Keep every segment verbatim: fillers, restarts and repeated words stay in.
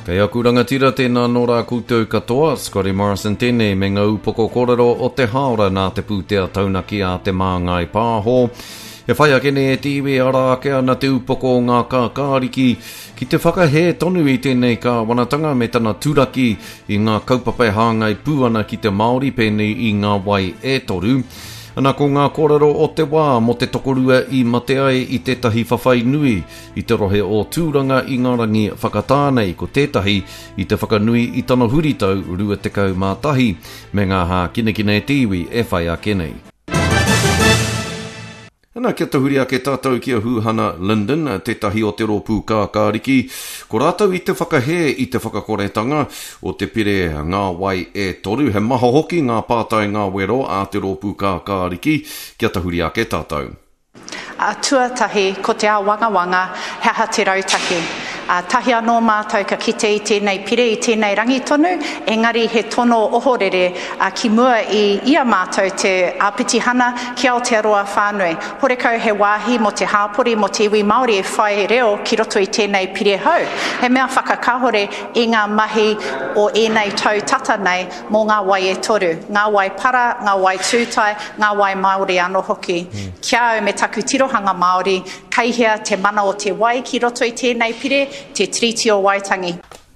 Kei aku rangatira tēnā nō rā koutou katoa, Scotty Morrison tēnei me ngā upoko kōrero o te haora nā te pūtea taunaki a te māngai pāho. E whai akene e tīwe ara ake ana te upoko o ngā kākāriki ki te whakahe tonu i tēnei ka wanatanga me tana tūraki i ngā kaupapai hāngai pūana ki te Māori pēnei i ngā wai e toru. Ana ko ngā kōrero o te wā mo te tokorua i mate ai i tētahi whawhai nui i te rohe o tūranga i ngā rangi whakatānei ko tētahi i te whakanui i tana huritau rua tekau mātahi me ngā hā kinekine e tīwi e whai a kenei. Ana kia tahuri ake tātou kia hūhana Linden, tētahi o te rōpū kākāriki. Ko rātou i te whakahe i te whakakoretanga o te pire ngā wai e toru. He maha hoki ngā pātai ngā wero a te rōpū kākāriki. Kia tahuri ake tātou. A tuatahi ko te awanga wanga he aha te rautaki. A tahi anō mātou ka kite i tēnei pire i tēnei rangi tonu, engari he tono ohorere a ki mua i ia mātou te āpitihana ki Aotearoa whānui. Horekau he wāhi mo te hāpori mo te iwi Māori e whai reo ki roto i tēnei pire hau. He mea whakakahore i ngā mahi o ēnei tau tata nei mō ngā wai e toru. Ngā wai para, ngā wai tūtai, ngā wai Māori anō hoki. Mm. Kia au me taku tirohanga Māori, kaihea te mana o te wai ki roto i tēnei pire, te triti o Waitangi.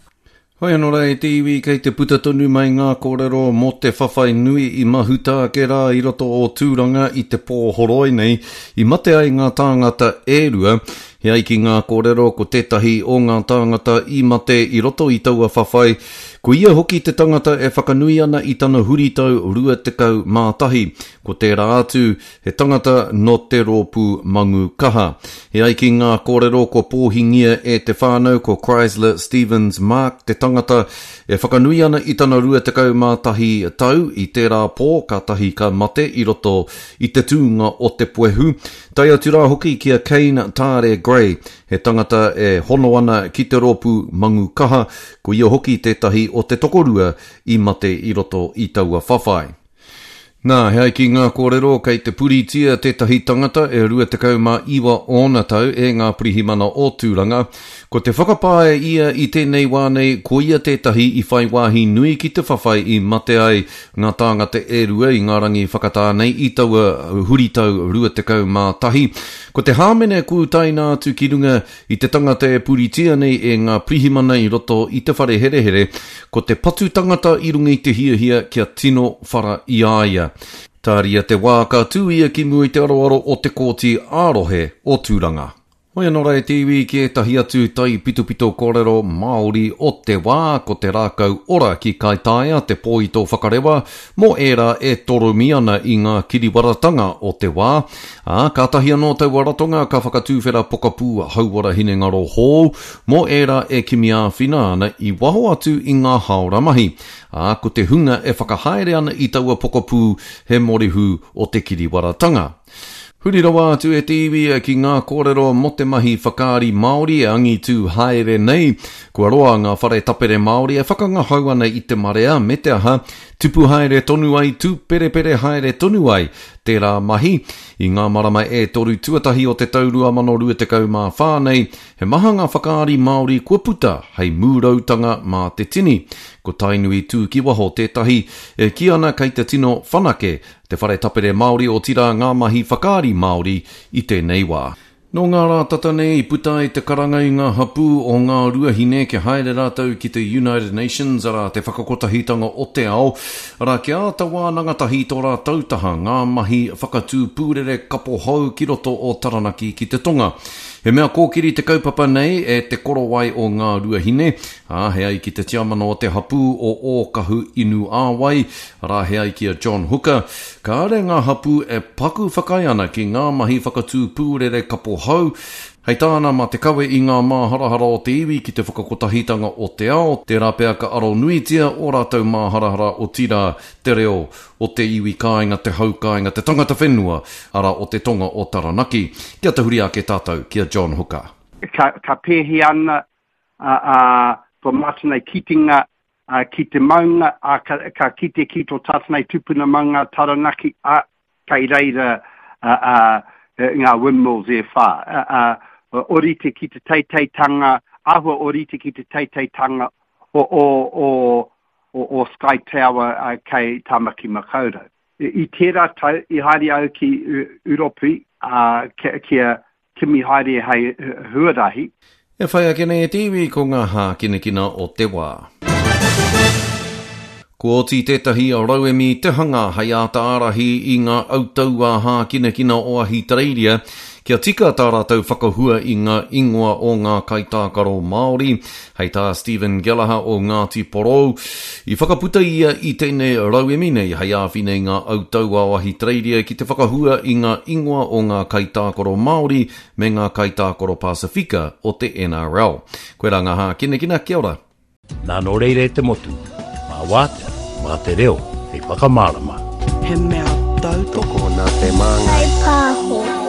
Hoi anō rei te iwi kei te puta tonu mai ngā kōrero mo te whawhai nui i mahuta ake rā i roto o tūranga i te pōhoroi nei i mate ai ngā tāngata e rua. He ai ki ngā kōrero ko tētahi o ngā tāngata i mate i roto i taua whawhai. Ko ia hoki te tangata e whakanui ana i tana huritau rua tekau mātahi. Ko tērā atu he tangata no te rōpū mangu kaha. He ai ki ngā kōrero ko pōhingia e te whānau ko Chrysler Stevens Mark. Te tangata e whakanui ana i tana rua tekau mātahi tau i tērā pō ka tahi ka mate i roto i te tūnga o te puehu. Tai atu rā hoki kia Kane Tāre Gray. He tangata e hono ana ki te rōpū mangu kaha, ko ia hoki tētahi o te tokorua i mate i roto i taua whawhai. Nā, hei ki ngā kōrero kei te puritia tētahi tangata e rua tekau mā iwa ona tau e ngā pirihimana o tūranga. Ko te whakapāe ia i tēnei wānei, ko ia tētahi i whai wāhi nui ki te whawhai i mate ai ngā tāngata e rua i ngā rangi whakatānei i taua huritau rua tekau mā tahi. Ko te hāmene kūtaina atu ki runga i te tangata e puritia nei e ngā pirihimana i roto i te whare here here, ko te patu tangata i runga i te hia hia kia tino whara i aia. Tāria te wā ka tūia ki mui te aroaro o te kōti ārohe o tūranga. Hoi anō rei te iwi ki e tahi atu tai pitupito kōrero Māori o te wā ko te rākau ora ki Kaitaia te pōito whakarewa mo era e toromi ana i ngā kiriwaratanga o te wā. A, ka tahi anō tau waratonga ka whakatūwhera pokapū hauwara hine ngaro hou mo era e kimi a whina ana i waho atu i ngā haora mahi. A, ko te hunga e whakahaere ana i taua pokapū he morihu o te kiriwaratanga. Huri rawa atu e te iwi ki ngā kōrero mo te mahi whakaari Māori e angi tū haere nei. Kua roa ngā whare tapere Māori e whakangahau ana i te marea me te aha. Tupu haere tonu ai, tū pere pere haere tonu ai. Tērā mahi, i ngā marama e toru tuatahi o te taurua mano rua tekau mā whānei, he maha ngā whakaari Māori kua puta hei mūrautanga mā te tini. Ko tainui tū ki waho tētahi e ki ana kei te tino whanake, te whare tapere Māori o tira ngā mahi whakaari Māori i tēnei wā. Nō ngā rā tata nei i puta i te karanga i ngā hapū o ngā ruahine ke haere rātau ki te United Nations ara te whakakotahitanga o te ao. Ara ki āta wā nangatahi tō rā tautaha ngā mahi whakatū pūrere kapo hau ki roto o Taranaki ki te Tonga. He mea kōkiri te kaupapa nei e te korowai o ngā ruahine. A, he ai ki te tiamano o te hapū o Ōkahu Inu Āwai. Ara he ai ki a John Hooker. Ka are ngā hapū e paku whakai ana ki ngā mahi whakatū pūrere kapo hau. Hei tāna mā te kawe i ngā māharahara o te iwi ki te whakakotahitanga o te ao, te rāpea ka aro nuitia o rātou māharahara o tira te reo o te iwi kāinga, te hau kāinga, te tangata whenua, ara o te tonga o Taranaki. Kia te huri ake tātou, kia John Hooker. Ka, ka pēhi ana uh, uh, ko mātanei kitinga uh, ki te maunga, uh, ka, ka kite ki tō tātanei tupuna maunga Taranaki, uh, kei reira uh, uh, ngā windmills e whā. Uh, uh, orite ki te teiteitanga, ahua orite ki te teiteitanga o, o, o, o, o Sky Tower uh, kei Tamaki Makaurau. I, I tērā tau, i haere au ki Uropi, uh, kia kimi haere hei huarahi. E whai a kene e tiwi ko ngā hā kine kina o te wā. Ko oti tētahi o rauemi te hanga hei a tārahi i ngā autaua hā kine kina o ahi Tareiria, kia tika tā rātou whakahua i ngā ingoa o ngā kaitākaro Māori, hei tā Stephen Gallagher o Ngāti Porou, i whakaputa ia i tēnei rauemi nei hei āwhine ngā autaua o ahi Tareiria ki te whakahua i ngā ingoa o ngā kaitākaro Māori me ngā kaitākaro Pasifika o te N R L. Koe rā ngā hā kine kina, kia ora. Nā no reire te motu, mā wātea, mā te reo, hei whakamārama. He mea tau toko nā te manga. Hei pāho.